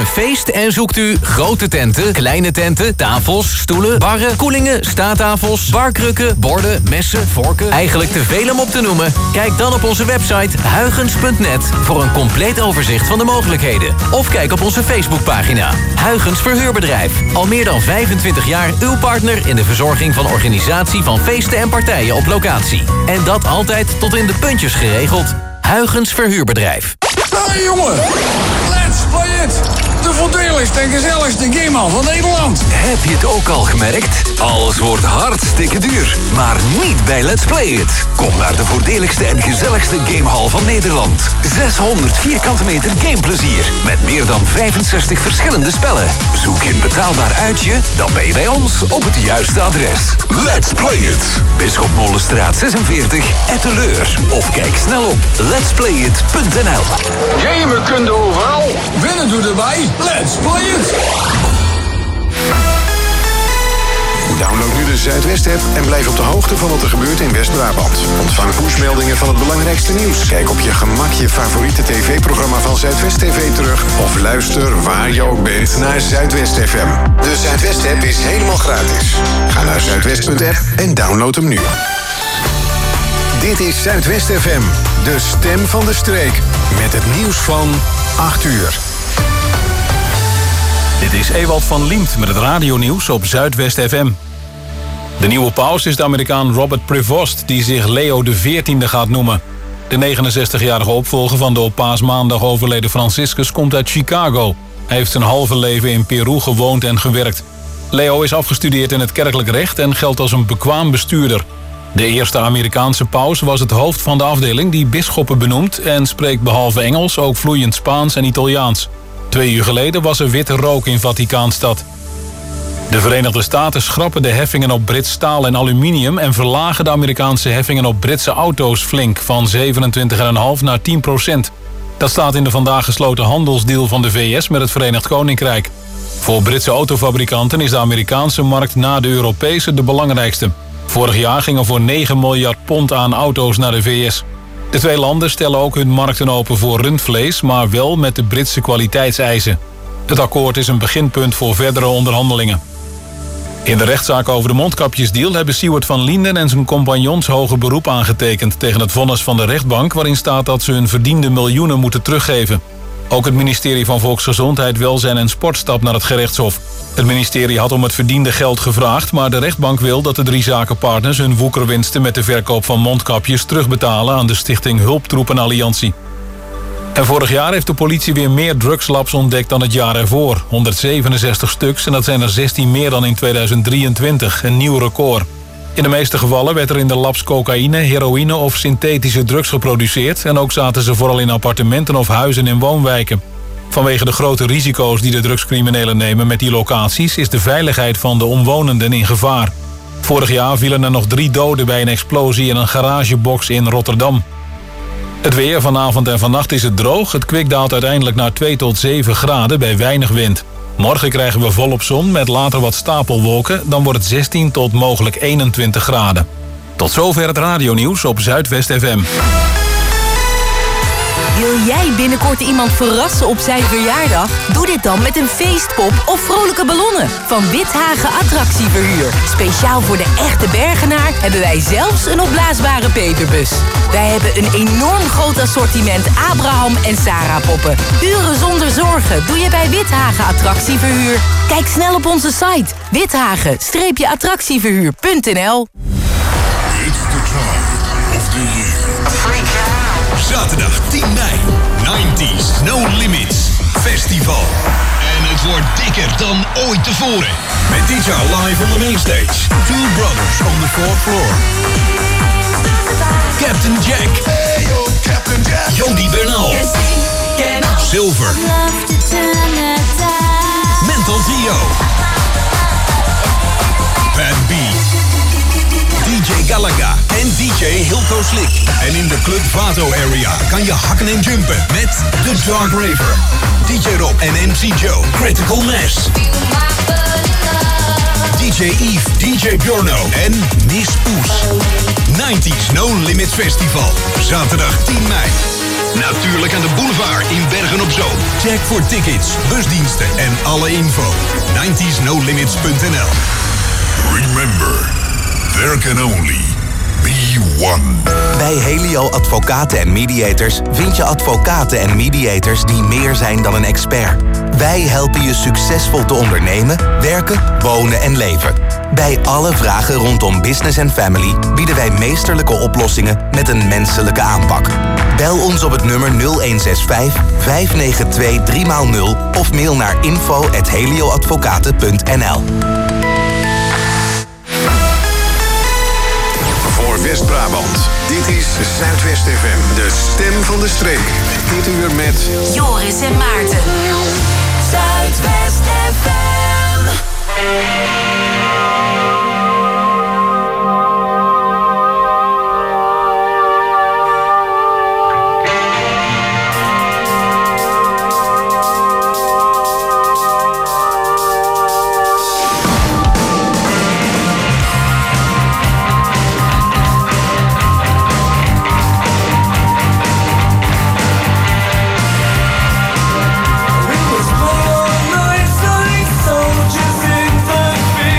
een feest en zoekt u grote tenten, kleine tenten, tafels, stoelen, barren, koelingen, staattafels, barkrukken, borden, messen, vorken. Eigenlijk te veel om op te noemen? Kijk dan op onze website huygens.net voor een compleet overzicht van de mogelijkheden. Of kijk op onze Facebookpagina. Huygens Verhuurbedrijf. Al meer dan 25 jaar uw partner in de verzorging van organisatie van feesten en partijen op locatie. En dat altijd tot in de puntjes geregeld. Huygens Verhuurbedrijf. Hey jongen, let's play it! De voordeligste en gezelligste gamehal van Nederland. Heb je het ook al gemerkt? Alles wordt hartstikke duur. Maar niet bij Let's Play It. Kom naar de voordeligste en gezelligste gamehal van Nederland. 600 vierkante meter gameplezier. Met meer dan 65 verschillende spellen. Zoek je een betaalbaar uitje? Dan ben je bij ons op het juiste adres. Let's Play It. Bisschop Molenstraat 46, Etteleur. Of kijk snel op letsplayit.nl. Gamen kun je overal. Winnen doe erbij. Let's play it. Download nu de Zuidwest-app en blijf op de hoogte van wat er gebeurt in West-Brabant. Ontvang pushmeldingen van het belangrijkste nieuws. Kijk op je gemak je favoriete tv-programma van Zuidwest TV terug. Of luister waar je ook bent naar Zuidwest FM. De Zuidwest-app is helemaal gratis. Ga naar zuidwest.app en download hem nu. Dit is Zuidwest FM, de stem van de streek. Met het nieuws van 8 uur. Dit is Ewald van Liemt met het radionieuws op Zuidwest FM. De nieuwe paus is de Amerikaan Robert Prevost, die zich Leo XIV gaat noemen. De 69-jarige opvolger van de op Paasmaandag overleden Franciscus komt uit Chicago. Hij heeft zijn halve leven in Peru gewoond en gewerkt. Leo is afgestudeerd in het kerkelijk recht en geldt als een bekwaam bestuurder. De eerste Amerikaanse paus was het hoofd van de afdeling die bisschoppen benoemt en spreekt behalve Engels ook vloeiend Spaans en Italiaans. 2 uur geleden was er witte rook in Vaticaanstad. De Verenigde Staten schrappen de heffingen op Brits staal en aluminium en verlagen de Amerikaanse heffingen op Britse auto's flink van 27,5 naar 10%. Dat staat in de vandaag gesloten handelsdeal van de VS met het Verenigd Koninkrijk. Voor Britse autofabrikanten is de Amerikaanse markt na de Europese de belangrijkste. Vorig jaar gingen voor 9 miljard pond aan auto's naar de VS. De 2 landen stellen ook hun markten open voor rundvlees, maar wel met de Britse kwaliteitseisen. Het akkoord is een beginpunt voor verdere onderhandelingen. In de rechtszaak over de mondkapjesdeal hebben Siewert van Lienden en zijn compagnons hoger beroep aangetekend tegen het vonnis van de rechtbank, waarin staat dat ze hun verdiende miljoenen moeten teruggeven. Ook het ministerie van Volksgezondheid, Welzijn en Sport stapt naar het gerechtshof. Het ministerie had om het verdiende geld gevraagd, maar de rechtbank wil dat de 3 zakenpartners hun woekerwinsten met de verkoop van mondkapjes terugbetalen aan de stichting Hulptroepenalliantie. En vorig jaar heeft de politie weer meer drugslabs ontdekt dan het jaar ervoor. 167 stuks en dat zijn er 16 meer dan in 2023, een nieuw record. In de meeste gevallen werd er in de labs cocaïne, heroïne of synthetische drugs geproduceerd en ook zaten ze vooral in appartementen of huizen in woonwijken. Vanwege de grote risico's die de drugscriminelen nemen met die locaties is de veiligheid van de omwonenden in gevaar. Vorig jaar vielen er nog 3 doden bij een explosie in een garagebox in Rotterdam. Het weer vanavond en vannacht is het droog. Het kwik daalt uiteindelijk naar 2 tot 7 graden bij weinig wind. Morgen krijgen we volop zon met later wat stapelwolken. Dan wordt het 16 tot mogelijk 21 graden. Tot zover het radionieuws op Zuidwest FM. Wil jij binnenkort iemand verrassen op zijn verjaardag? Doe dit dan met een feestpop of vrolijke ballonnen van Withagen Attractieverhuur. Speciaal voor de echte Bergenaar hebben wij zelfs een opblaasbare peperbus. Wij hebben een enorm groot assortiment Abraham en Sarah poppen. Uren zonder zorgen doe je bij Withagen Attractieverhuur. Kijk snel op onze site withagen-attractieverhuur.nl. It's the time of the year. Zaterdag 10 mei, 90s No Limits Festival. En het wordt dikker dan ooit tevoren. Met dit jaar live on the main stage. 2 Brothers on the 4th floor. Captain Jack. Hey yo, Captain Jack. Jody Bernal. Silver. Mental Theo. Bad B. DJ Galaga en DJ Hilco Slick. En in de Club Vato area kan je hakken en jumpen met The Dark Raver, DJ Rob en MC Joe, Critical Mass, DJ Eve, DJ Bjorno en Miss Poes. 90s No Limits Festival, zaterdag 10 mei. Natuurlijk aan de boulevard in Bergen-op-Zoom. Check voor tickets, busdiensten en alle info. 90snowlimits.nl. Remember, there can only be one. Bij Helio Advocaten en Mediators vind je advocaten en mediators die meer zijn dan een expert. Wij helpen je succesvol te ondernemen, werken, wonen en leven. Bij alle vragen rondom business en family bieden wij meesterlijke oplossingen met een menselijke aanpak. Bel ons op het nummer 0165 592 3x0 of mail naar info@helioadvocaten.nl. Voor West-Brabant, dit is Zuidwest FM, de stem van de streek. Dit uur met Joris en Maarten. Zuidwest FM. We was born like soldiers in the field.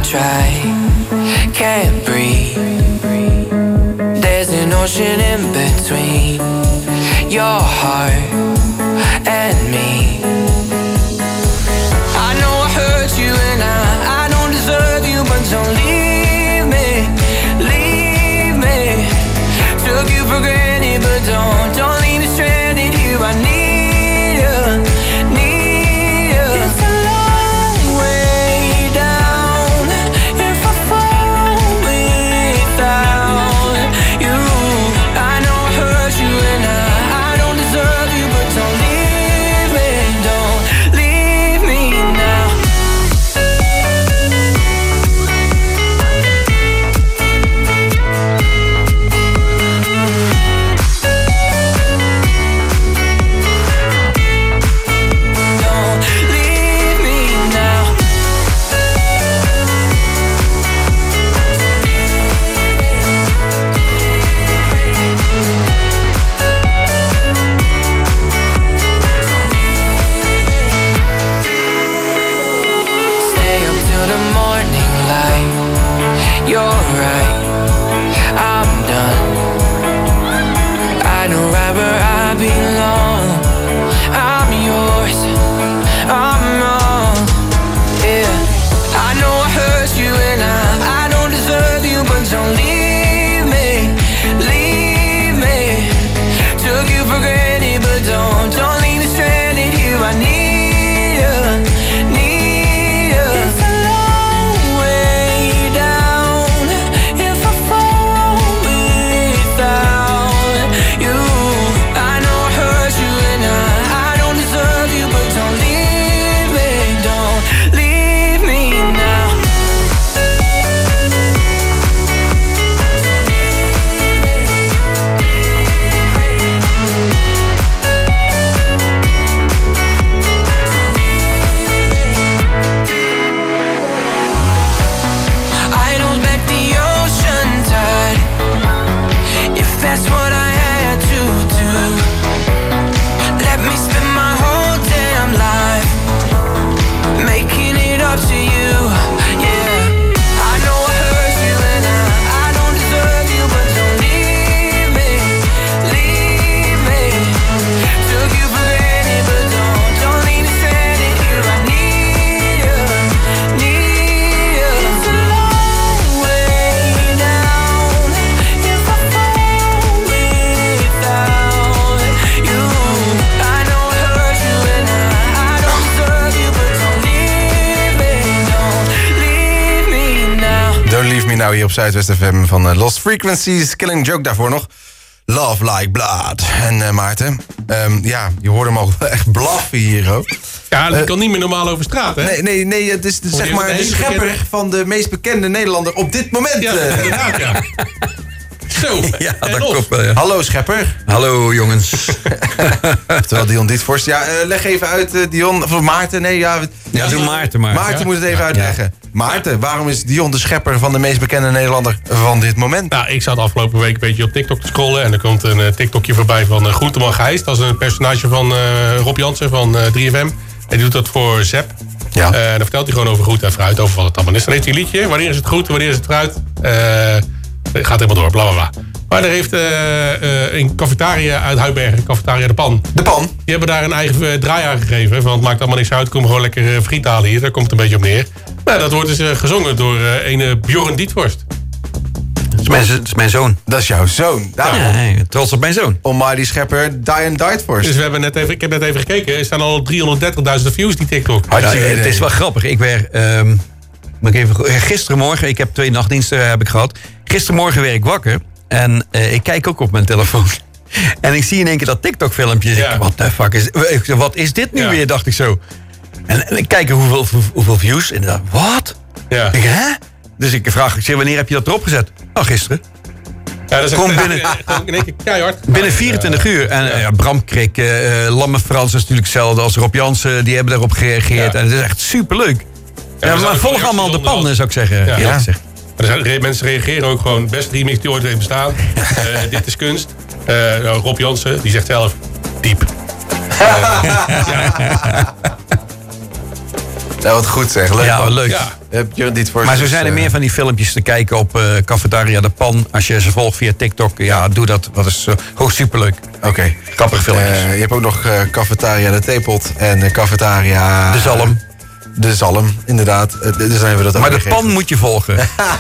try, can't breathe. There's an ocean in between your heart and me. I know I hurt you and I don't deserve you, but don't leave me, leave me. Took you for granted, but don't leave me stranded here. I need you, need you. It's a long way down if I fall without you. I know I hurt you and I don't deserve you, but don't leave me now. You're right, I'm done. I know right where I belong. I'm yours, I'm wrong. Yeah, I know I hurt you and I don't deserve you, but don't leave me, leave me. Took you for granted, but don't leave me stranded here. I need you, need you. It's a long way down if I fall without you. I know I hurt you and I don't deserve you, but don't leave me now. Idols back the ocean tide, if that's what I had to do. Let me spend my whole damn life making it up to you. Yeah, I know I hurt you and I don't deserve you, but don't leave me, leave me. Took you for granted, but don't leave me stranded here. I need you, need you. It's a long way down if I fall without you. I know I hurt you and I don't deserve you, but don't leave me now. Don't Leave Me Now hier op Zuidwest FM van Lost Frequencies. Killing Joke daarvoor nog. Love Like Blood. En Maarten, ja, je hoorde hem al echt blaffen hier ook. Ja, dat kan niet meer normaal over straat, hè? Nee, het is zeg maar de schepper van de meest bekende Nederlander op dit moment. Ja, inderdaad, ja. Zo, ja, dat klopt wel, ja. Hallo Schepper. Hallo jongens. Terwijl Dion Dietvorst. Ja, leg even uit, Dion. Of Maarten, nee. Ja, doe Maarten maar. Maarten moet het even uitleggen. Ja. Maarten, waarom is Dion de schepper van de meest bekende Nederlander van dit moment? Nou, ik zat afgelopen week een beetje op TikTok te scrollen. En er komt een TikTokje voorbij van Groenteman Gijs. Dat is een personage van Rob Jansen van 3FM. En die doet dat voor Zep. Ja. Dan vertelt hij gewoon over groente en fruit, over wat het allemaal is. Dan heeft hij een liedje. Wanneer is het groente, wanneer is het fruit? Het gaat helemaal door, bla bla bla. Maar er heeft een cafetaria uit Huibergen, cafetaria De Pan. De Pan? Die hebben daar een eigen draai aan gegeven. Want het maakt allemaal niks uit, kom gewoon lekker friet halen hier. Daar komt het een beetje op neer. Nou, dat wordt dus gezongen door een Bjorn Dietvorst. Dat is mijn zoon. Dat is jouw zoon. Ja, trots op mijn zoon. Almighty Schepper, Diane Dietvorst. Dus ik heb net even gekeken. Er staan al 330.000 views, die TikTok. Het is wel grappig. Ik werd... gisterenmorgen, ik heb 2 nachtdiensten heb ik gehad. Gisterenmorgen werd ik wakker. En ik kijk ook op mijn telefoon. En ik zie in één keer dat TikTok-filmpje. Ja. Wat de fuck is dit nu weer, dacht ik zo. En ik kijk hoeveel views. En dan, wat? Ja. Ik, hè? Dus ik vraag, wanneer heb je dat erop gezet? Oh, gisteren. Ja, dat is kom binnen, in één keer keihard. Binnen 24 uur. En Bram Krik, Lamme Frans is natuurlijk hetzelfde als Rob Jansen. Die hebben daarop gereageerd. Ja. En het is echt superleuk. Ja, maar volg allemaal De Pan, zou ik zeggen. Ja. Mensen reageren ook gewoon. Beste remix die ooit heeft bestaan. Dit is kunst. Rob Jansen, die zegt zelf diep. Nou, wat goed zeg. Leuk, ja, man. leuk. Ja. Maar zo zijn er meer van die filmpjes te kijken op Cafetaria de Pan. Als je ze volgt via TikTok, ja, doe dat. Dat is gewoon superleuk. Oké. Grappige filmpjes. Je hebt ook nog Cafetaria de Theepot en Cafetaria... De Zalm. De Zalm, inderdaad. Dus dan hebben we dat ook maar de gegeven. pan moet je volgen.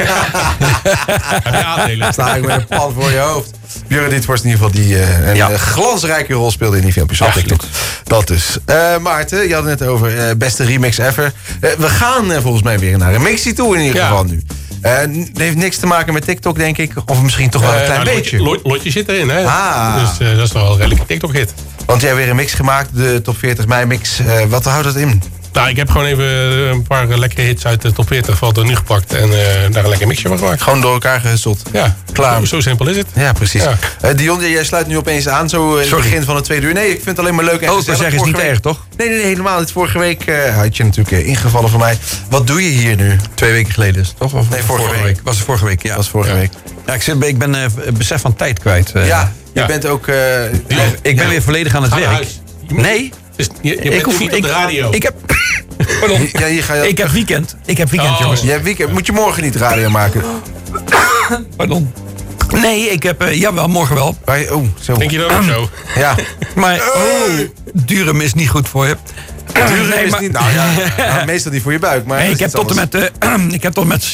Sta ik met een pan voor je hoofd. Björn Dietvorst in ieder geval die een glansrijke rol speelde in die filmpjes. Absoluut. Dat dus. Maarten, je had het net over beste remix ever. We gaan volgens mij weer naar een mixie toe in ieder geval nu. Het heeft niks te maken met TikTok, denk ik. Of misschien toch wel een klein beetje. Lotje zit erin, hè? Ah. Dus dat is toch wel een redelijke TikTok-hit. Want jij hebt weer een mix gemaakt, de Top 40 mei mix. Wat houdt dat in? Nou, ik heb gewoon even een paar lekkere hits uit de top 40 van er nu gepakt. En daar een lekker mixje van gemaakt. Gewoon door elkaar gehusteld. Ja, klaar. Zo simpel is het. Ja, precies. Ja. Dion, jij sluit nu opeens aan, zo in het begin van het tweede uur. Nee, ik vind het alleen maar leuk en gezellig. dat zeggen is niet erg, toch? Nee, helemaal niet. Vorige week had je natuurlijk ingevallen van mij. Wat doe je hier nu? 2 weken geleden is het, toch? Of nee, vorige week. Was het vorige week, ja. Was vorige week. Ja, ik ben besef van tijd kwijt. Je bent ook... ik ben weer volledig aan het werk. Nee. Dus je bent niet op de radio. Ik heb... Pardon. Ja, hier ga je... Ik heb weekend, jongens. Je hebt weekend. Moet je morgen niet radio maken? Pardon. Nee, ik heb... jawel, morgen wel. Zo. Denk je dat ook zo? Ja. Maar Durum is niet goed voor je. Durum is niet... Nou ja, meestal niet voor je buik. Maar nee, ik heb tot en met...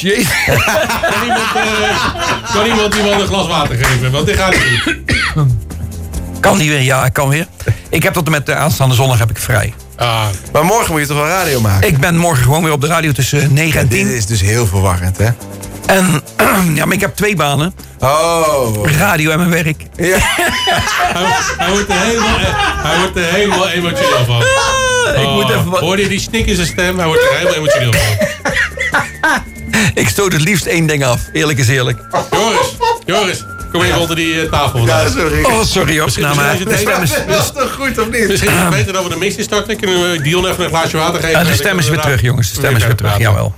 Kan iemand een glas water geven? Want dit gaat niet. Kan die weer? Ja, ik kan weer. Ik heb tot en met aanstaande zondag heb ik vrij. Maar morgen moet je toch wel radio maken? Ik ben morgen gewoon weer op de radio tussen 9 en 10. Dit is dus heel verwarrend, hè? En ja, maar ik heb 2 banen. Oh. Radio en mijn werk. Ja. Hij wordt er helemaal emotioneel van. Ik moet even wat... Hoorde je die snik in zijn stem? Hij wordt er helemaal emotioneel van. Ik stoot het liefst 1 ding af. Eerlijk is eerlijk. Joris. Kom even onder die tafel vandaag. Ja, sorry. Oh, sorry hoor. Dat is toch goed, of niet? Misschien is het beter dat we de mix starten. Kunnen we Dion even een glaasje water geven? De stem is weer terug, jongens. De stem is weer terug, jawel.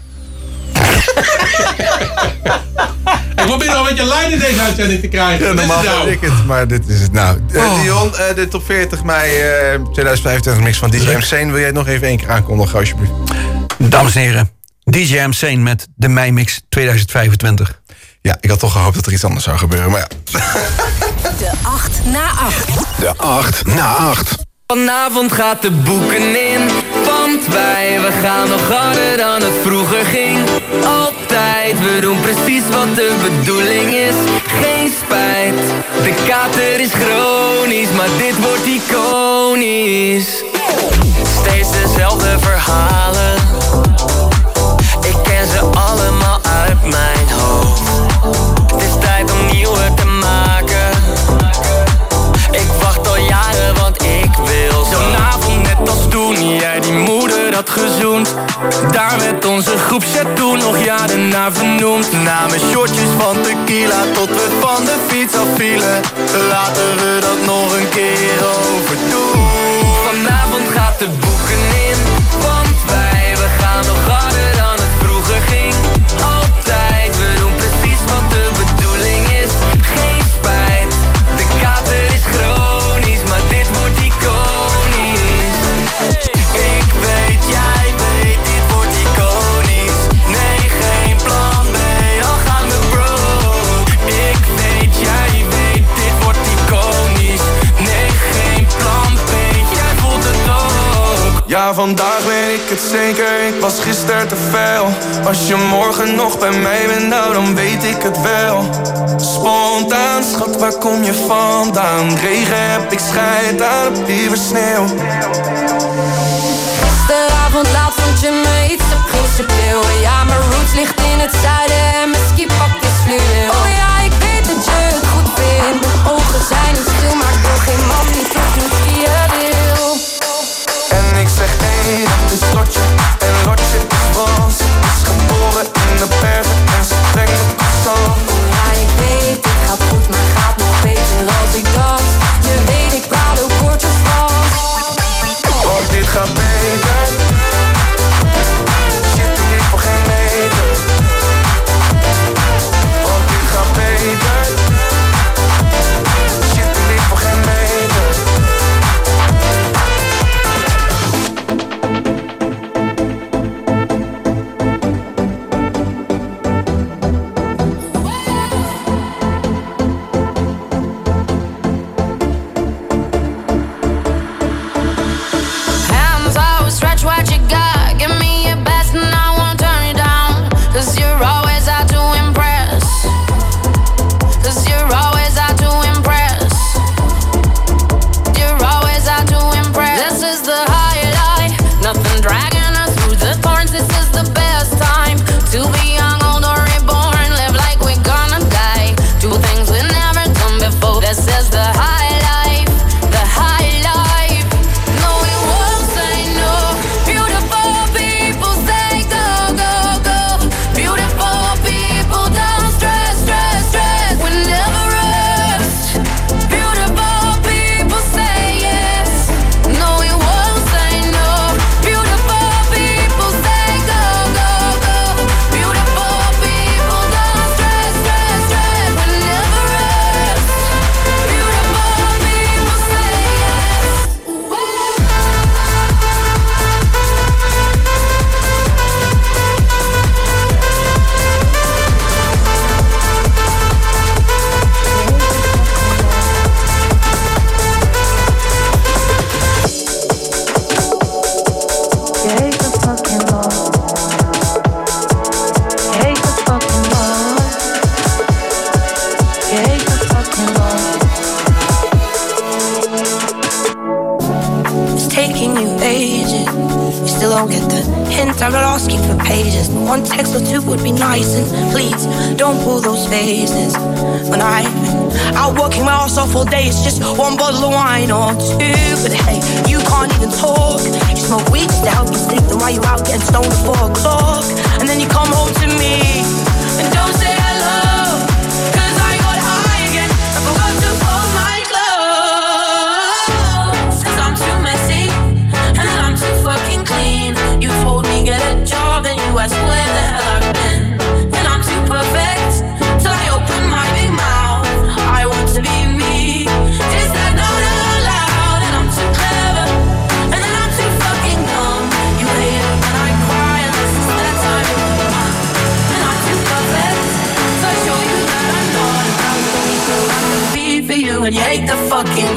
Ik probeer nog een beetje lijn in deze uitzending te krijgen. Ja, normaal vind ik het, maar dit is het nou. Dion, de top 40 mei 2025 mix van DJ Msane. Wil jij het nog even 1 keer aankondigen, alsjeblieft? Dames en heren, DJ Msane met de Mei Mix 2025. Ja, ik had toch gehoopt dat er iets anders zou gebeuren, maar ja. De 8 na 8. De 8 na 8. Vanavond gaat de boeken in, want we gaan nog harder dan het vroeger ging. Altijd, we doen precies wat de bedoeling is. Geen spijt, de kater is chronisch, maar dit wordt iconisch. Steeds dezelfde verhalen, ik ken ze allemaal uit mijn hoofd. Het is tijd om nieuwe te maken. Ik wacht al jaren, want ik wil zo'n avond net als toen jij die moeder had gezoend. Daar werd onze groepchat toen nog jaren naar vernoemd. Namen shortjes van tequila tot we van de fiets afvielen. Laten we dat nog een keer overdoen. Vanavond gaat de boeken in, want we gaan nog harder dan het vroeger ging. Altijd, we doen precies wat de bedoeling is. Geen spijt, de kater is chronisch, maar dit wordt iconisch. Ik weet, jij weet, dit wordt iconisch. Nee, geen plan B, al gaan we broke. Ik weet, jij weet, dit wordt iconisch. Nee, geen plan B, jij voelt het ook. Ja, vandaag weet ik het zeker, ik was gisteren te veel. Als je morgen nog bij mij bent, nou dan weet ik het wel. Spontaan, schat, waar kom je vandaan? Regen heb ik scheid aan, op liever sneeuw. Gisteravond laat vond je me iets te principieel. Ja, mijn roots ligt in het zuiden en mijn skipak is fluweel. Oh ja, ik weet dat je het goed vindt. Mijn ogen zijn niet stil, maar ik wil geen man niet terug doet wie je wil. En ik zeg hey, dat is Lotje. En Lotje is Frans. Is geboren in de bergen en ze trekt de croissant. Ja, ik weet, het gaat goed, maar gaat nog beter als ik dans. Je weet, ik praat ook woordje Frans. Want dit gaat beter. Shit, One text or two would be nice, and please don't pull those faces. When I'm working my ass off all day, it's just one bottle of wine or two. But hey, you can't even talk. You smoke weed just to help you sleep, then why you out getting stoned at 4 o'clock? And then you come home to me and don't say hello, 'cause I got high again. I forgot to fold my clothes, 'cause I'm too messy and I'm too fucking clean. You told me get a job and you asked where the hell I've been. And I'm too perfect till I open my big mouth. I want to be me. Is that not allowed? And I'm too clever and then I'm too fucking dumb. You hate it when I cry and this is that time of the month. And I'm too perfect, so I show you that I'm not. I'm going so I can be for you and you hate the fucking.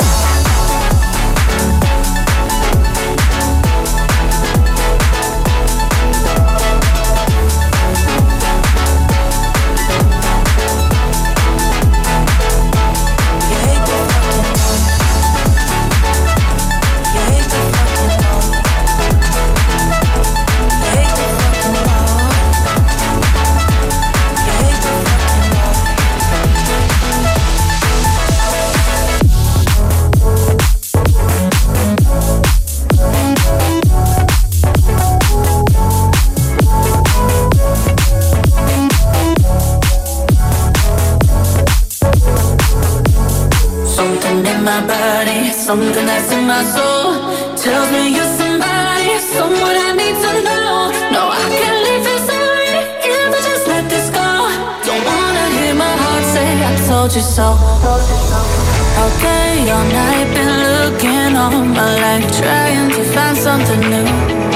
Something that's in my soul tells me you're somebody, someone I need to know. No, I can't leave this already, if I just let this go. Don't wanna hear my heart say I told you so. Okay, all night been looking all my life, trying to find something new.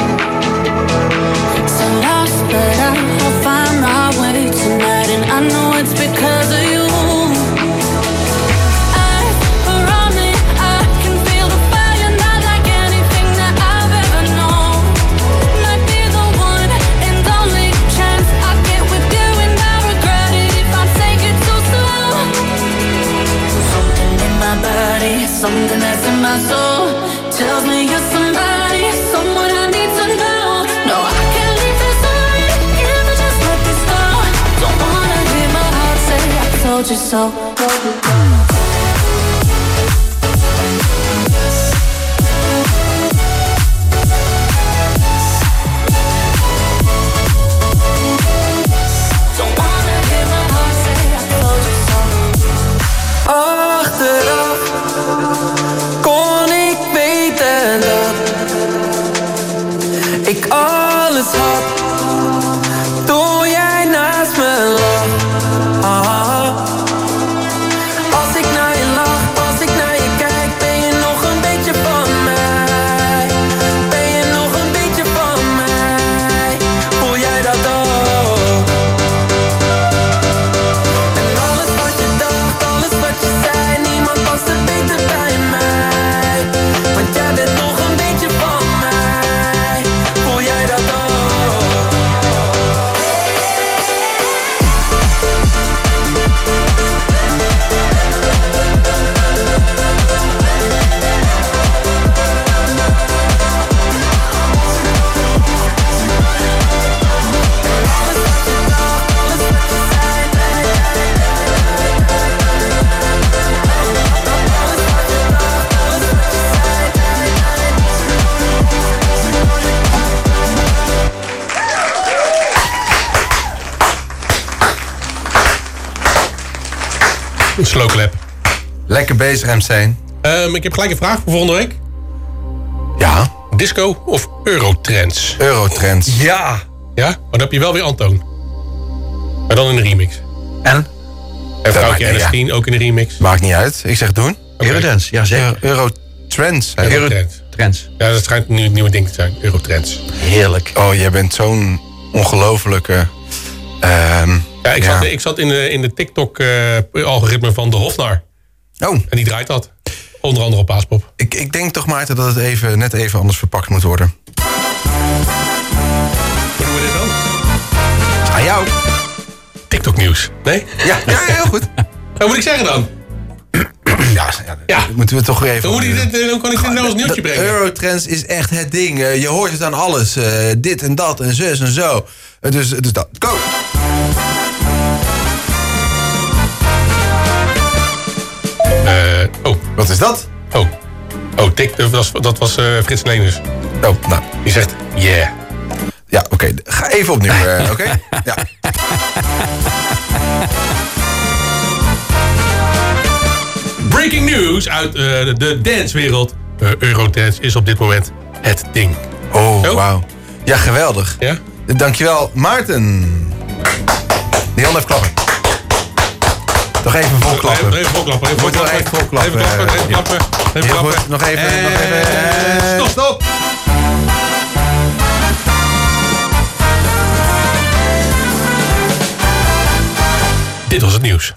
So lost, but I'll find my way tonight, and I know it's because of you. Something that's in my soul tells me you're somebody, someone I need to know. No, I can't leave this already, if I just let this go. Don't wanna hear my heart say I told you so. Don't wanna hear my heart say I told you so. Achteraf kon ik weten dat ik alles had toen jij naast me lag. Als ik naar je lach, als ik naar je kijk, ben je nog een beetje van mij? Ben je nog een beetje van mij? Voel jij dat ook? En alles wat je dacht, alles wat je zei, niemand past er beter bij mij. Want jij bent nog een beetje van mij. Voel jij dat ook? Een slow clap. Lekker bezig, MC. Ik heb gelijk een vraag voor volgende week. Ja? Disco of Eurotrends? Eurotrends. Ja. Ja? Maar dan heb je wel weer Antoon. Maar dan in de remix. En Vrouwtje en Ernestine ook in de remix. Maakt niet uit. Ik zeg doen. Eurotrends, ja zeker. Eurotrends. Eurotrends. Ja, dat schijnt nu het nieuwe ding te zijn. Eurotrends. Heerlijk. Oh, jij bent zo'n ongelofelijke... Ik zat in de TikTok-algoritme van de Hofnar. Oh. En die draait dat. Onder andere op Paaspop. Ik denk toch, Maarten, dat het net even anders verpakt moet worden. Hoe doen we dit dan? Aan jou. TikTok-nieuws. Nee? Ja, heel goed. Wat moet ik zeggen dan? Ja, moeten we toch weer even... Hoe kan ik dit nou als nieuwtje brengen? Eurotrends is echt het ding. Je hoort het aan alles. Dit en dat en zus en zo. Dus dat. Go! Wat is dat? Dat was Frits Leners. Oh, nou. Die zegt, yeah. Ja, oké. Ga even opnieuw, oké? Ja. Breaking news uit de dancewereld. Eurodance is op dit moment het ding. Oh, wauw. Ja, geweldig. Ja? Dankjewel, Maarten. Die hand even klappen. Nog even vol klappen. Even vol klappen. Moet nog even vol klappen. Even klappen. Even klappen. Nog even. Stop. Dit was het nieuws.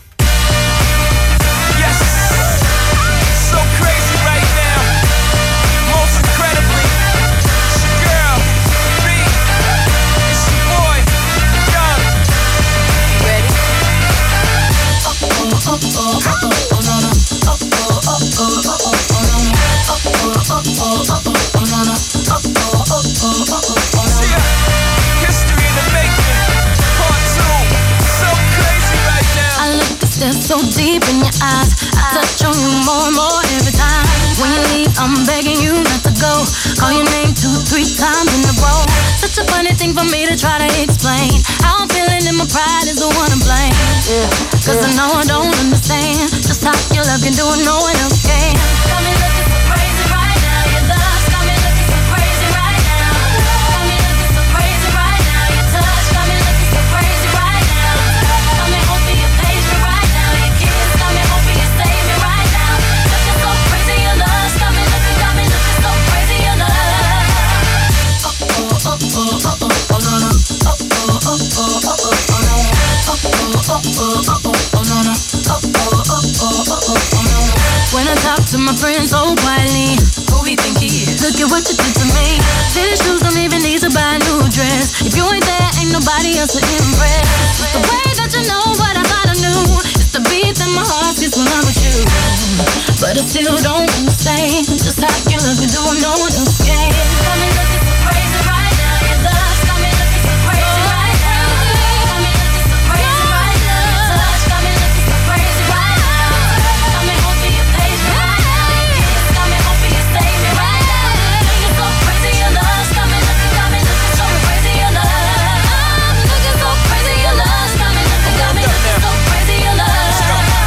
So deep in your eyes, I touch on you more and more every time. When you leave, I'm begging you not to go. Call your name 2-3 times in a row. Such a funny thing for me to try to explain. How I'm feeling and my pride is the one to blame. Cause I know I don't understand just how your love can do it, no one else can. Got me looking so crazy right now. Your love got me looking so crazy right now. Got me looking so crazy right now. Your touch got me looking so crazy right now. Got me hoping you page me right now. Your kiss got me hoping you save me right now. Looking so crazy, your love got me looking so crazy, your love. When I talk to my friends so quietly, who he think he is? Look at what you did to me. Fitted shoes don't even need to buy a new dress. If you ain't there, ain't nobody else to impress. It's the way that you know what I thought I knew. It's the beat that my heart gets when I'm with you. But I still don't understand just how you look and do what no one else can. Got me looking so crazy right now. Your love got me looking so crazy right now. Got me looking so crazy right now. Your touch got me looking so crazy right now. Got me hoping you page me right now. Your kiss got me hoping you save me right now. Looking so crazy, your love got me looking so crazy, your love. Looking so crazy, your love got me looking so crazy, your love.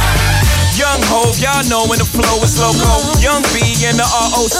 Young Hov, y'all know when the flow is loco. Young B and the ROC.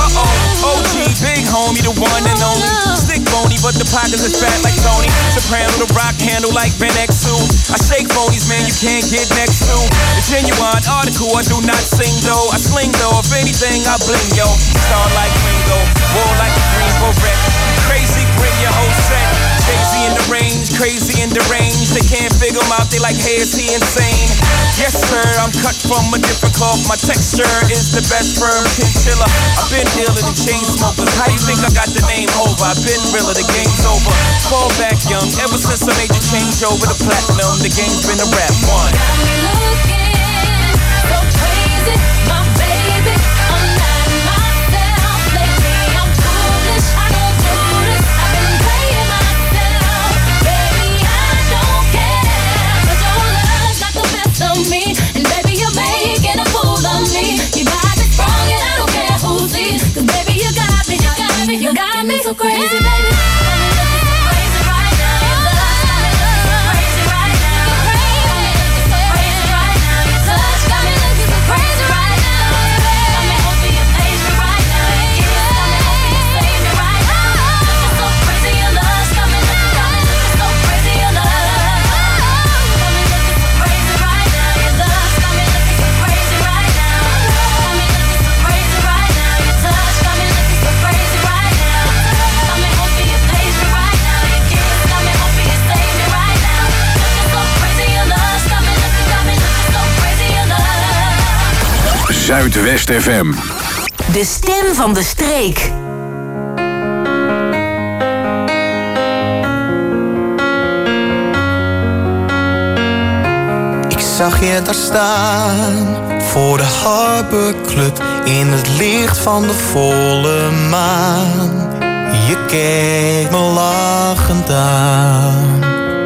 OG, big homie, the one and only. Stick bony, but the pockets is fat like Tony. Soprano, the rock handle like Ben X2. I shake phonies, man, you can't get next to. The genuine article, I do not sing though. I sling though, if anything, I bling yo. Star like Ringo, war like a green beret. Crazy, bring your whole set. Crazy in the range, crazy in the range. They can't figure him out, they like, hey, is he insane? Yes, sir, I'm cut from a different cloth. My texture is the best firm chinchilla. I've been dealing in chain smokers. How you think I got the name over? I've been realer, the game's over. Fall back young, ever since I made the change over to platinum, the game's been a rap one. Got me looking so crazy, my baby. I'm not myself lately. I'm foolish, I don't do this. I've been playing myself, baby. I don't care, 'cause your love got the best of me, and baby you're making a fool of me. You got me wrong, and I don't care who sees, 'cause baby you got me, you got me so crazy, baby. Zuidwest FM. De stem van de streek. Ik zag je daar staan voor de Harbor Club in het licht van de volle maan. Je keek me lachend aan.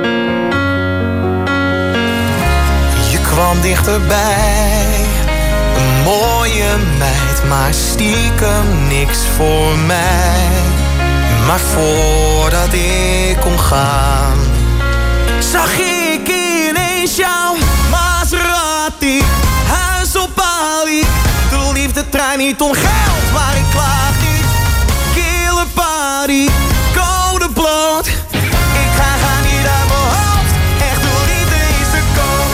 Je kwam dichterbij, een mooie meid, maar stiekem niks voor mij. Maar voordat ik kon gaan, zag ik ineens jouw Maserati, huis op Bali. De liefde draait niet om geld, maar ik klaag niet. Kille party, code bloot. Ik ga niet uit mijn hoofd, echt de liefde is de koop.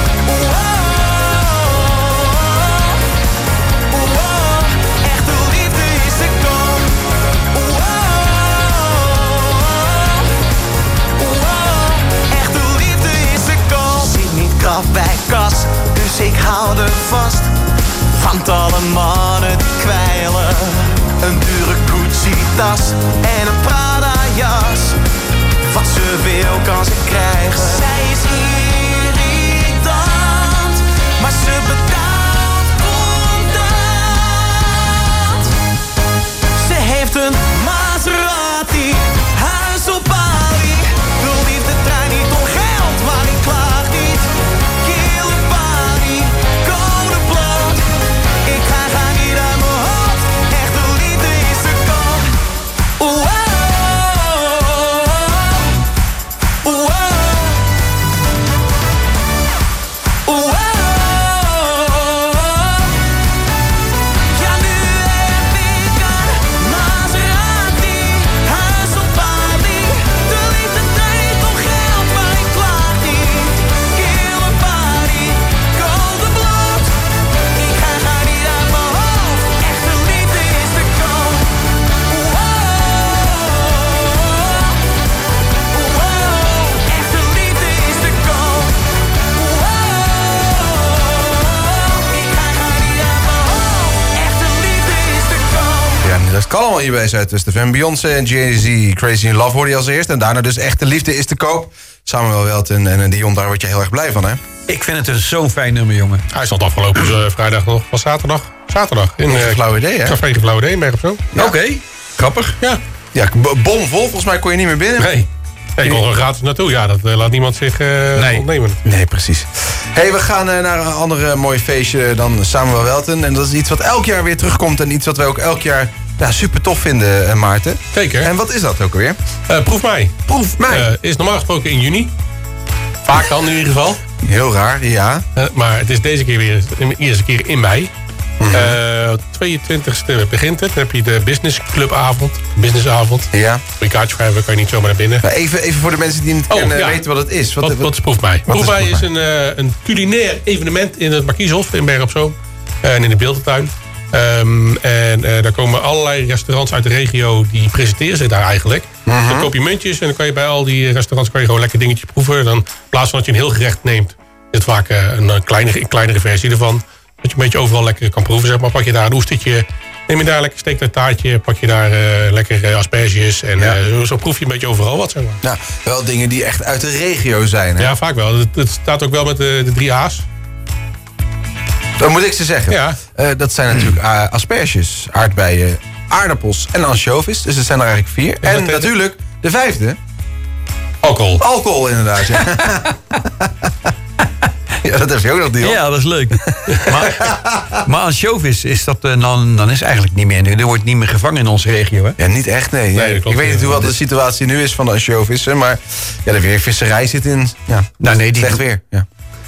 Echt de liefde is de koop. Echt de liefde is de koop. Zit niet kaf bij kas, dus ik hou er vast. Want alle mannen die kwijlen, een dure Gucci-tas en een Prada-jas. Wat ze wil kan ze krijgen. Zij is irritant, maar ze betaalt contant. Ze heeft een Maserati, huis op Bali. De liefde draait niet om geld, maar ik klaag niet. Kille party, code bloot. Ik ga niet uit mijn hoofd, echt de liefde is de koop. Ja, nu heb ik een Maserati, huis op Bali. De liefde draait niet om geld, maar ik klaag niet. Kille party, code bloot. Ik ga niet uit mijn hoofd, echt de liefde is de koop. Echt de liefde is de koop. Ik ga niet uit mijn hoofd, echt de liefde is de koop. Ja, dat kan allemaal hier bij Zuidwest FM. Beyoncé en Jay-Z, Crazy in Love hoorde je als eerst. En daarna dus Echte Liefde is te koop. Samuel Welten en Dion, daar word je heel erg blij van, hè? Ik vind het zo'n fijn nummer, jongen. Hij stond afgelopen vrijdag nog, was zaterdag. In Flauw idee, hè? Café Flauw idee in Berg op Zoom. Ja. Oké, grappig. Ja. Ja, bomvol. Volgens mij kon je niet meer binnen. Nee. Ik kon er gratis naartoe. Ja, dat laat niemand zich ontnemen. Nee, precies. Hey, we gaan naar een ander mooi feestje dan Samuel Welten. En dat is iets wat elk jaar weer terugkomt. En iets wat wij ook elk jaar super tof vinden, Maarten. Zeker. En wat is dat ook alweer? Proef mij. Proef mij. Is normaal gesproken in juni. Vaak dan in ieder geval. Heel raar, ja. Maar het is deze keer weer de eerste keer in mei. 22e begint het. Dan heb je de businessavond. Ja. Moet je kaartje schrijven, kan je niet zomaar naar binnen. Maar even voor de mensen die niet kennen, weten wat het is. Wat is Proef mij? Proef mij is een culinair evenement in het Markieshof in Berg op Zoom. En in de Beeldentuin. Daar komen allerlei restaurants uit de regio die presenteren zich daar eigenlijk. Dan koop je muntjes en dan kan je bij al die restaurants gewoon lekker dingetjes proeven. Dan, in plaats van dat je een heel gerecht neemt, is het vaak een kleinere versie ervan. Dat je een beetje overal lekker kan proeven. Zeg maar. Pak je daar een oestertje, neem je daar lekker steek dat taartje, pak je daar lekker asperges. En zo proef je een beetje overal wat. Zeg maar. Ja, wel dingen die echt uit de regio zijn. Hè? Ja, vaak wel. Het staat ook wel met de 3 A's. Dat moet ik ze zeggen. Ja. Dat zijn natuurlijk asperges, aardbeien, aardappels en ansjovis. Dus er zijn er eigenlijk 4. Ja, en natuurlijk de 5e. Alcohol. Alcohol, inderdaad. Ja. Ja, dat heb je ook nog, Dion. Ja, dat is leuk. maar ansjovis, is dat, dan is eigenlijk niet meer. Er wordt niet meer gevangen in onze regio, hè? Ja, niet echt, nee. Nee, klopt, ik weet niet hoe wat de situatie nu is van de ansjovissen. Maar ja, de weervisserij zit in slecht weer. Ja.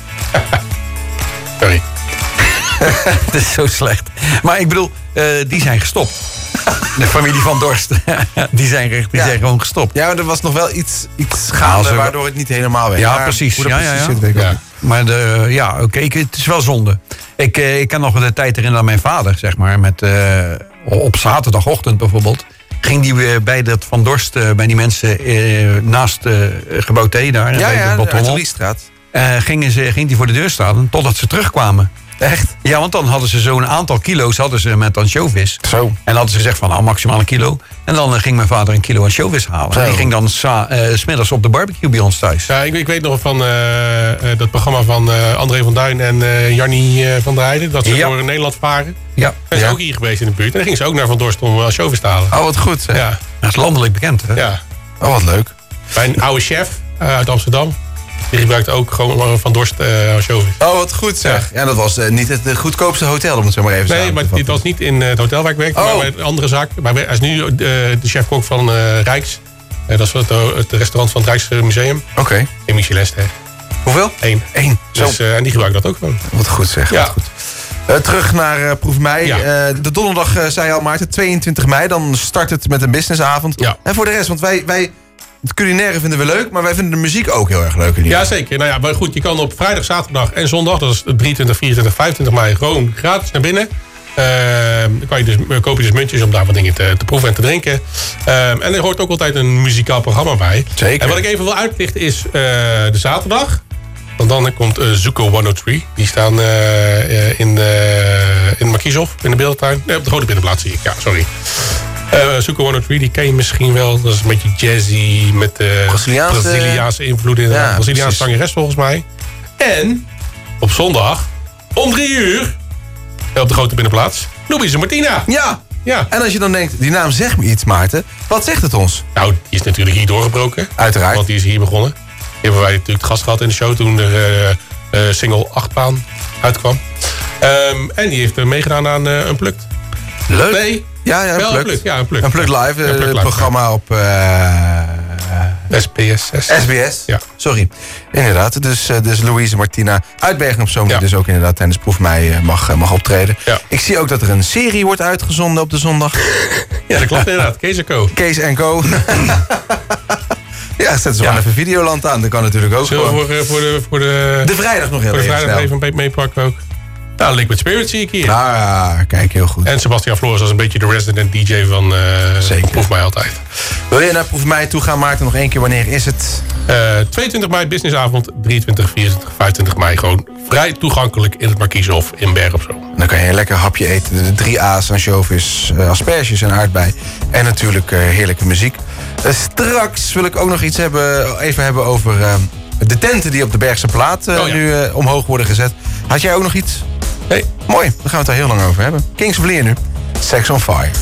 Sorry. Het is zo slecht. Maar ik bedoel, die zijn gestopt. De familie van Dorst. Die zijn gewoon gestopt. Ja, maar er was nog wel iets gaande waardoor het niet helemaal weg. Ja, maar precies. Hoe dat precies zit, weet ik ook niet. Maar het is wel zonde. Ik kan nog de tijd herinneren dat mijn vader, zeg maar, op zaterdagochtend bijvoorbeeld, ging die bij dat Van Dorst, bij die mensen naast gebouw T daar. Ja, de Liesstraat. Ging die voor de deur staan totdat ze terugkwamen. Echt? Ja, want dan hadden ze zo'n aantal kilo's met ansjovis. Zo. En hadden ze gezegd van maximaal 1 kilo. En dan ging mijn vader 1 kilo ansjovis halen. Zo. En die ging dan 's middags op de barbecue bij ons thuis. Ja, ik weet nog van dat programma van André van Duin en Jannie van der Heijden. Dat ze door Nederland varen. Ja. En ze ook hier geweest in de buurt. En dan gingen ze ook naar Van Dorst om ansjovis te halen. Oh, wat goed. Zeg. Ja. Dat is landelijk bekend, hè? Ja. Oh, wat leuk. Mijn oude chef uit Amsterdam. Die gebruikte ook gewoon Van Dorst ansjovis. Oh, wat goed zeg. Ja, dat was niet het goedkoopste hotel, om het zo maar even te zeggen. Nee, maar dit was niet in het hotel waar ik werkte, maar bij een andere zaak. Maar hij is nu de chefkok van Rijks. Dat is het restaurant van het Rijksmuseum. Oké. In Michelinster. Hoeveel? 1. Dus, en die gebruikt dat ook gewoon. Wat goed zeg. Ja. Wat goed. Terug naar Proef Mei. Ja. De donderdag, zei al Maarten, 22 mei. Dan start het met een businessavond. Ja. En voor de rest, want wij het culinaire vinden we leuk, maar wij vinden de muziek ook heel erg leuk. Ja, zeker. Nou ja, maar goed, je kan op vrijdag, zaterdag en zondag, dat is 23, 24, 25 mei, gewoon gratis naar binnen. Dan kan je dus, koop je dus muntjes om daar wat dingen te proeven en te drinken. En er hoort ook altijd een muzikaal programma bij. Zeker. En wat ik even wil uitlichten is de zaterdag. Want dan komt Zuko 103. Die staan in Markieshof, in de beeldentuin. Nee, op de Grote Binnenplaats zie ik. Ja, sorry. Zuko 103, die ken je misschien wel. Dat is een beetje jazzy met Braziliaanse invloeden. Ja, Braziliaanse zangeres volgens mij. En op zondag om 3 uur op de Grote Binnenplaats Louise Martina. Ja. En als je dan denkt, die naam zegt me iets, Maarten. Wat zegt het ons? Nou, die is natuurlijk hier doorgebroken. Uiteraard. Want die is hier begonnen. Die hebben wij natuurlijk te gast gehad in de show toen de single 8-baan uitkwam. En die heeft meegedaan aan Unplugged. Leuk. Nee. Ja, Unplugged. Ja, Unplugged. Unplugged Live, het programma op SBS. SBS? Ja. Sorry. Inderdaad, dus Louise Martina uit Bergen op Zoom, die dus ook inderdaad tijdens Proef Mei mag optreden. Ja. Ik zie ook dat er een serie wordt uitgezonden op de zondag. Ja, dat klopt inderdaad. Kees & Co. Kees & Co. Ja, zet ze gewoon even Videoland aan. Dat kan natuurlijk ook. Zullen we voor de vrijdag nog heel even snel. Even een beetje meepakken ook. Nou, Liquid Spirit zie ik hier. Ah, kijk, heel goed. En Sebastian Floris als een beetje de resident DJ van Proef Mei altijd. Wil je naar Proef Mei toe gaan, Maarten? Nog 1 keer, wanneer is het? 22 mei businessavond, 23, 24, 25 mei. Gewoon vrij toegankelijk in het Markieshof in Bergen op Zoom. Dan kan je een lekker hapje eten. De 3 A's, ansjovis, asperges en aardbei. En natuurlijk heerlijke muziek. Straks wil ik ook nog iets even hebben over de tenten die op de Bergse Plaat nu omhoog worden gezet. Had jij ook nog iets? Nee. Mooi, dan gaan we het daar heel lang over hebben. Kings of Lear nu. Sex on Fire.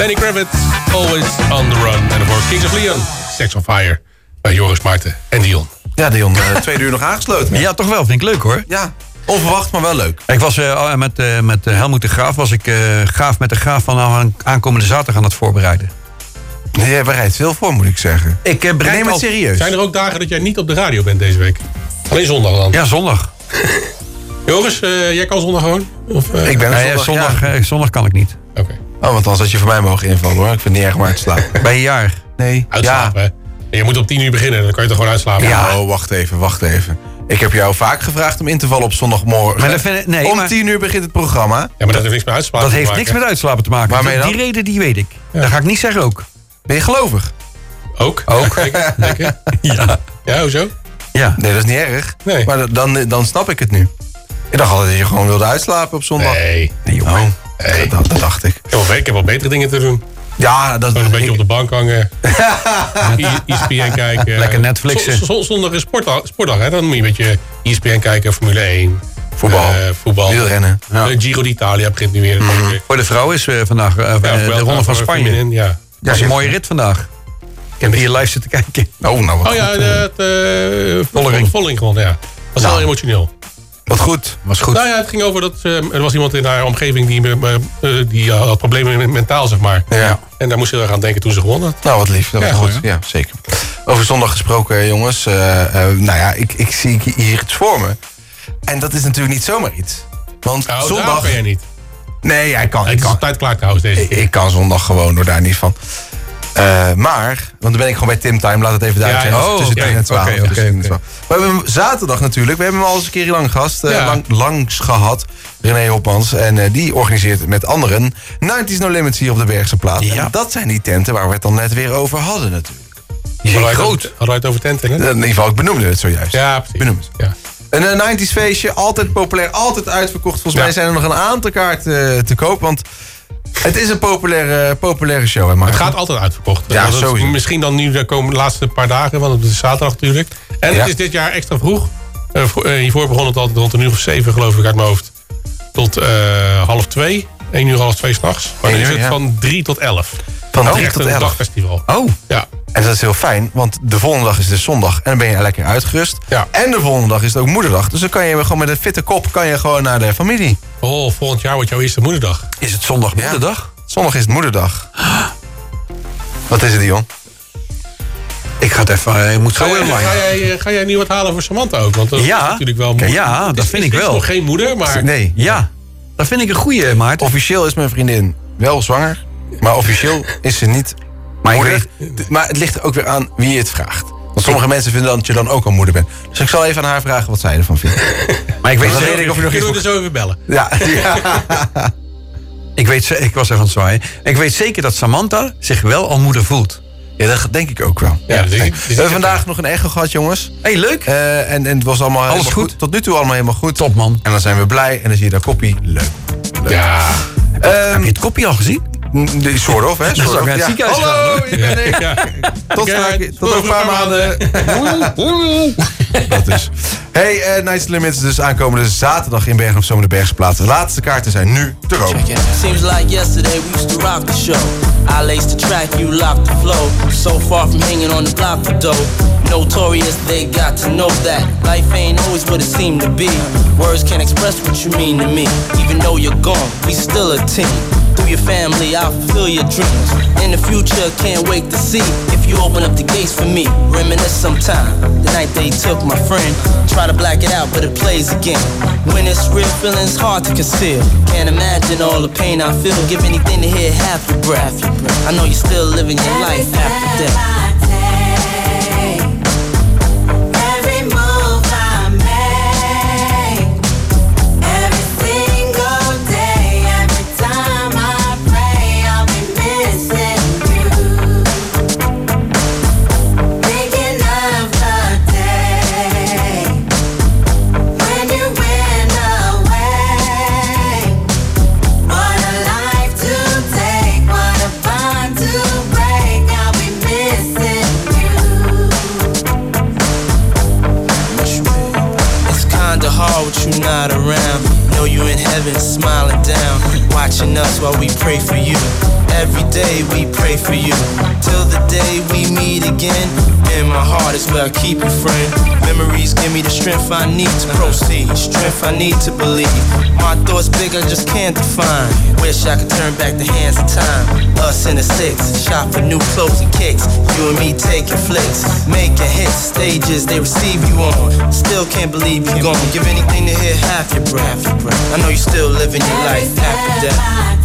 Lenny Kravitz, Always on the Run. En voor Kings of Leon, Sex on Fire. Bij Joris, Maarten en Dion. Ja, Dion, 2 uur nog aangesloten. Ja, toch wel. Vind ik leuk, hoor. Ja, onverwacht, maar wel leuk. Ik was met Helmoet de Graaf, Graaf met de Graaf van aankomende zaterdag aan het voorbereiden. Nee, jij bereidt veel voor, moet ik zeggen. Ik neem het serieus. Zijn er ook dagen dat jij niet op de radio bent deze week? Alleen zondag dan? Ja, zondag. Joris, jij kan zondag gewoon? Of, ik ben er zondag. Zondag kan ik niet. Oké. Oh, want anders had je voor mij mogen invallen, hoor. Ik vind het niet erg om uit te slapen. Ben je jarig? Nee. Uitslapen, hè? En je moet om 10 uur beginnen, dan kan je toch gewoon uitslapen? Ja, oh, wacht even. Ik heb jou vaak gevraagd om in te vallen op zondagmorgen. Maar om 10 uur begint het programma. Ja, maar dat heeft niks met uitslapen te maken. Dat heeft niks met uitslapen te maken. Waarmee dan? Die reden, die weet ik. Ja. Dat ga ik niet zeggen ook. Ben je gelovig? Ook. Zeker. Ja. Ja, hoezo? Ja. Nee, dat is niet erg. Nee. Maar dan snap ik het nu. Ik dacht altijd dat je gewoon wilde uitslapen op zondag. Nee, jongen. Nee. Dat dacht ik. Ik heb wel betere dingen te doen. Ja, dat is een beetje op de bank hangen. ESPN kijken. Lekker Netflixen. Zondag is sportdag, hè? Dan moet je een beetje ESPN kijken, Formule 1. Voetbal. Wielrennen. Ja. Giro d'Italia begint nu weer. Voor de vrouw is vandaag de Ronde van Spanje. Ja. Dat is een mooie rit vandaag. Ik heb hier live zitten kijken. Vollering gewoon, ja. Dat is wel emotioneel. Wat goed. Was goed. Nou ja, het ging over dat er was iemand in haar omgeving die had problemen mentaal, zeg maar. Ja. En daar moest ze erg aan denken toen ze gewonnen had. Nou, wat lief. Dat was goed. Ja, zeker. Over zondag gesproken, jongens. Ik zie hier iets voor me. En dat is natuurlijk niet zomaar iets. Want zondag kan jij niet. Nee, hij kan. Het is altijd klaar trouwens deze keer. Ik kan zondag gewoon, door daar niet van. Maar, want dan ben ik gewoon bij Tim Time, laat het even duidelijk zijn. Tussen 10 en 12. Maar we hebben zaterdag natuurlijk, we hebben hem al eens een keer lang langs gehad. René Hopmans. En die organiseert met anderen 90's No Limits hier op de Bergse Plaat. Ja. En dat zijn die tenten waar we het dan net weer over hadden natuurlijk. Die zijn groot. Hadden wij het over tenten, hè? In ieder geval, ik benoemde het zojuist. Ja, precies. Benoemde het. Ja. Een 90's feestje, altijd populair, altijd uitverkocht. Volgens mij zijn er nog een aantal kaarten te koop, want het is een populaire show. Hè, het gaat altijd uitverkocht. Ja, sowieso. Misschien dan nu de laatste paar dagen, want het is zaterdag natuurlijk. En het is dit jaar extra vroeg. Hiervoor begon het altijd rond een uur of 7, geloof ik, uit mijn hoofd. Tot 1:30. 1 uur, 1:30 s'nachts. Maar dan is het van 3 tot 11. Van 3 tot 11? Een dagfestival. Oh. Ja. En dat is heel fijn, want de volgende dag is dus zondag. En dan ben je lekker uitgerust. Ja. En de volgende dag is het ook moederdag. Dus dan kan je gewoon met een fitte kop gewoon naar de familie. Oh, volgend jaar wordt jouw eerste moederdag. Is het zondag moederdag? Zondag is het moederdag. Wat is het, Dion? Ik ga het even... Ik moet Ga jij nu wat halen voor Samantha ook? Want dat is natuurlijk wel moeder. Ja, dat vind ik wel. Het is nog geen moeder, maar... Nee. Ja, dat vind ik een goeie, Maarten. Officieel is mijn vriendin wel zwanger. Maar officieel is ze niet moeder. Maar het ligt er ook weer aan wie je het vraagt. Want sommige mensen vinden dat je dan ook al moeder bent. Dus ik zal even aan haar vragen wat zij ervan vindt. Maar ik weet zeker of je nog eens... Kunnen we er zo even bellen? Ja. Ik was even aan het zwaaien. Ik weet zeker dat Samantha zich wel al moeder voelt. Ja, dat denk ik ook wel. Ja, we hebben vandaag nog een echo gehad, jongens. Hey, leuk. En het was allemaal alles goed. Tot nu toe allemaal helemaal goed. Top, man. En dan zijn we blij. En dan zie je dat koppie. Leuk. Ja. Heb je het koppie al gezien? Soort of, hè? Dat zou ik naar het ziekenhuis gaan. Hallo, hier ben ik. Ja. Tot over een paar maanden. Dat is. Hey, Nights Limits dus aankomende zaterdag in Bergen op Zoom de Bergse Plaat. De laatste kaarten zijn nu te koop. Seems like yesterday we used to rock the show. I laced the track, you locked the flow. So far from hanging on the block for dough. Notorious, they got to know that life ain't always what it seemed to be. Words can't express what you mean to me. Even though you're gone, we still a team. Through your family, I'll fulfill your dreams. In the future, can't wait to see if you open up the gates for me. Reminisce sometime, the night they took my friend. Try to black it out, but it plays again. When it's real, feeling's hard to conceal. Can't imagine all the pain I feel. Give anything to hear half your breath. I know you're still living your life after death. You not around, know you in heaven smiling down, watching us while we pray for you. Every day we pray for you. Till the day we meet again. In my heart is where I keep you, friend. Memories give me the strength I need to proceed. Strength I need to believe. My thoughts big, I just can't define. Wish I could turn back the hands of time. Us in the six, shop for new clothes and kicks. You and me taking flicks, making hits. Stages they receive you on. Still can't believe you're gone. Give anything to hear half your breath. I know you still living your life after death.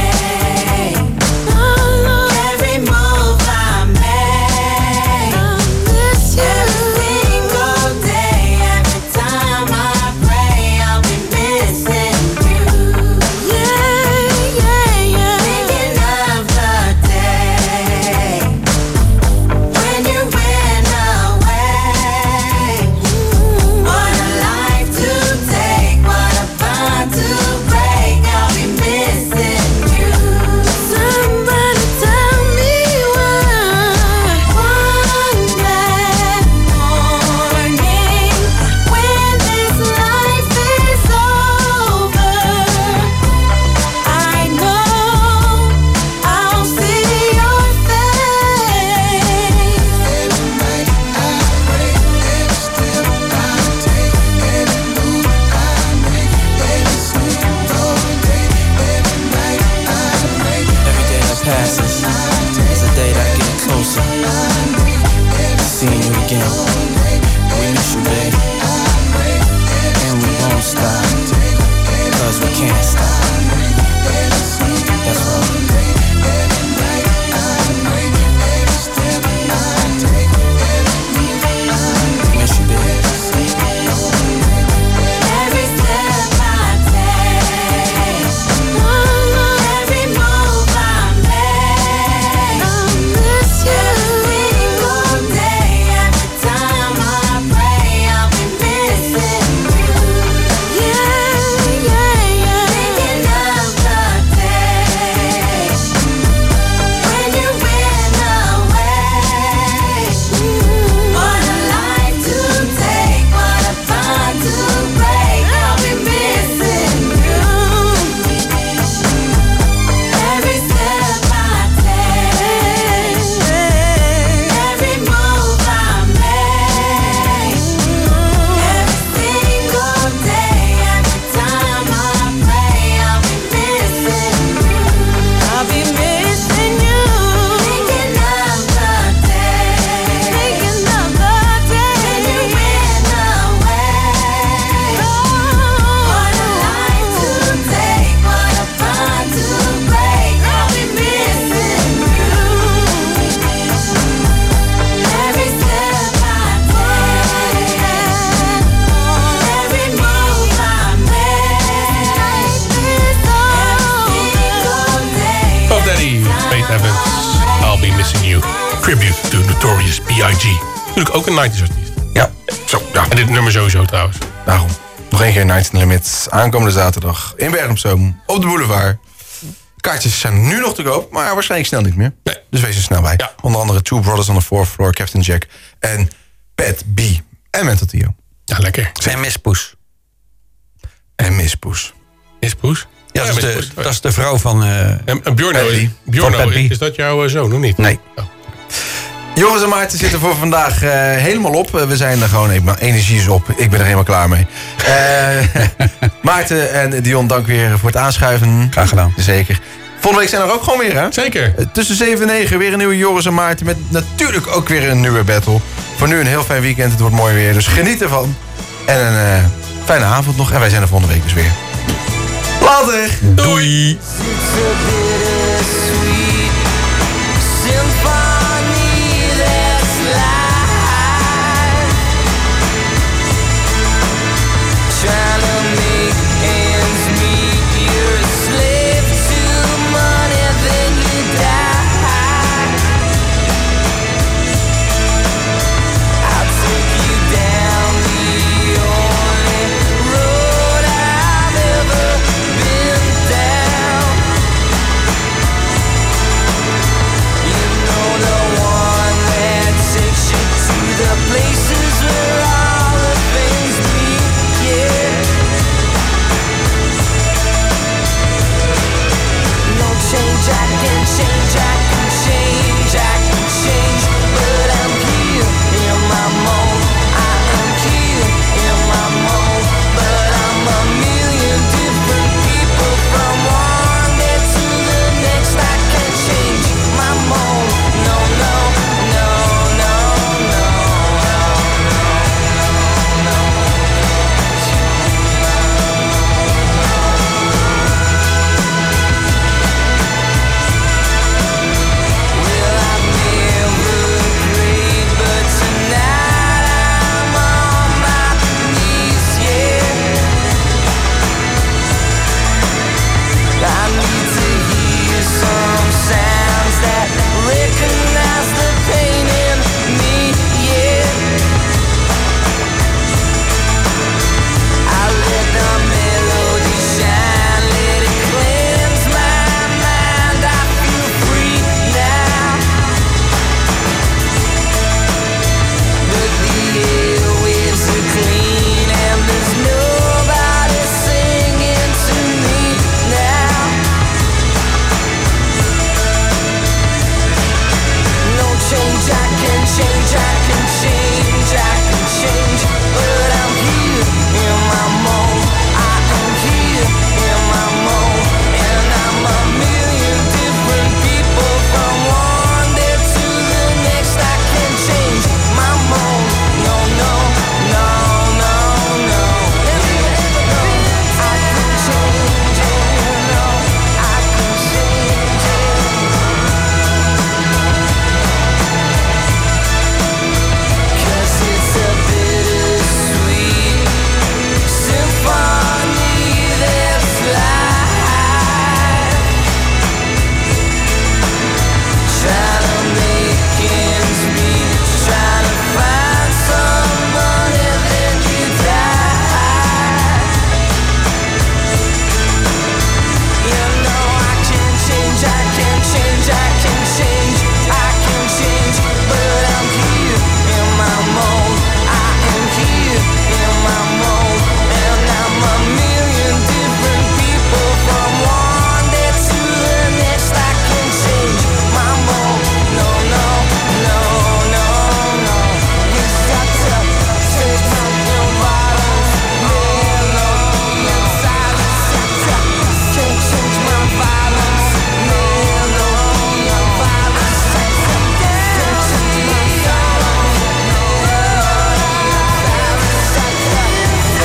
Tribute to Notorious B.I.G. Natuurlijk ook een 90s artiest. Ja, zo. Ja. En dit nummer sowieso trouwens. Daarom. Nog één keer 19 Limits. Aankomende zaterdag in Bergen op Zoom. Op de boulevard. Kaartjes zijn nu nog te koop, maar waarschijnlijk snel niet meer. Nee. Dus wees er snel bij. Ja. Onder andere Two Brothers on the Fourth Floor, Captain Jack en Pat B. En Mental Tio. Ja, lekker. En Miss Poes. En Miss Poes. Miss Poes? Ja, dat is de vrouw van... Bjorno, is dat jouw zoon of niet? Nee. Oh. Joris en Maarten zitten voor vandaag helemaal op. We zijn er gewoon even, energie is op. Ik ben er helemaal klaar mee. Maarten en Dion, dank weer voor het aanschuiven. Graag gedaan. Zeker. Volgende week zijn er ook gewoon weer, hè? Zeker. Tussen 7 en 9 weer een nieuwe Joris en Maarten. Met natuurlijk ook weer een nieuwe battle. Voor nu een heel fijn weekend. Het wordt mooi weer. Dus geniet ervan. En een fijne avond nog. En wij zijn er volgende week dus weer. Later. Doei.